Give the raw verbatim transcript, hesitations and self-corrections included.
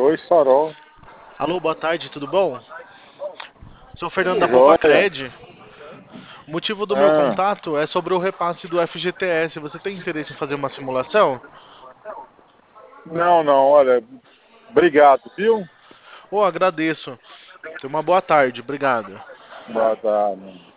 Oi, Sorol. Alô, boa tarde, tudo bom? Sou o Fernando Tudo da jóia? Poupacred. O motivo do meu Ah, contato é sobre o repasse do F G T S. Você tem interesse em fazer uma simulação? não, não, olha, obrigado, viu? Oh, agradeço. Tenha uma boa tarde, obrigado. Boa tarde.